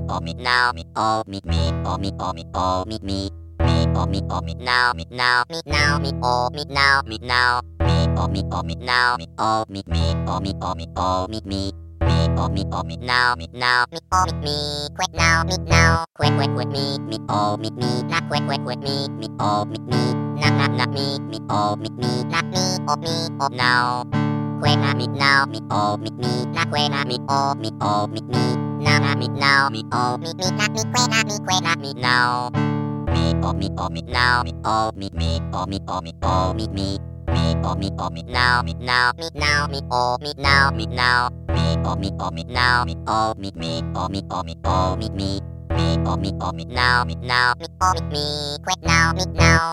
oh me now, me oh me me, oh me oh me oh me me. Me oh me oh me now, me now, me now, me oh me now, me now. Me oh me now, me oh me me, oh me oh me me. Me oh me now, me now, me oh me, quit now, me now, quit me oh me not quit me oh me not me oh me not me oh now. Quit me now, me oh me not quit me oh me now me now, me oh me not me quit me now. Me oh me now, me oh me oh me oh me me. Me oh me now, me now, me now, me oh me now, me now. Me oh me now, me oh me oh me oh me me. Me oh me now, me now, me oh me quit now, me now.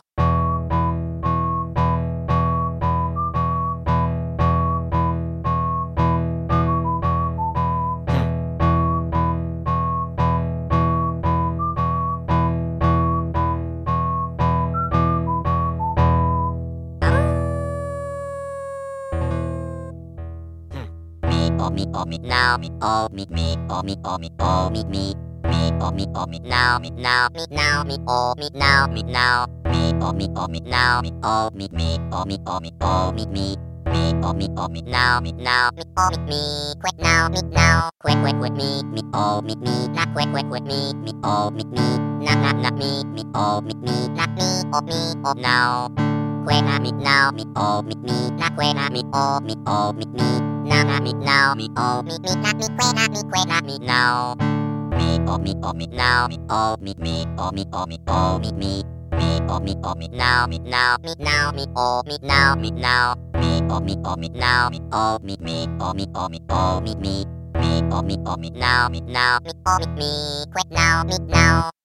Me oh me now, me oh me oh me oh me me. Me oh me now, me now, me now, me oh me now, me now. Me oh me now, me oh me oh me oh me me. Me oh me now, me now, me oh me quit now, me now, quit me oh me not quit me oh me not me oh me not me oh now. Quit me now, me oh me not quit me oh me now me now, me oh me not me quit me now. Me oh me now, me oh me oh me oh me me. Me oh me now, me now, me now, me oh me now, me now. Me oh me now, me oh me oh me oh me me. Me oh me now, me now, me oh me quit now, me now.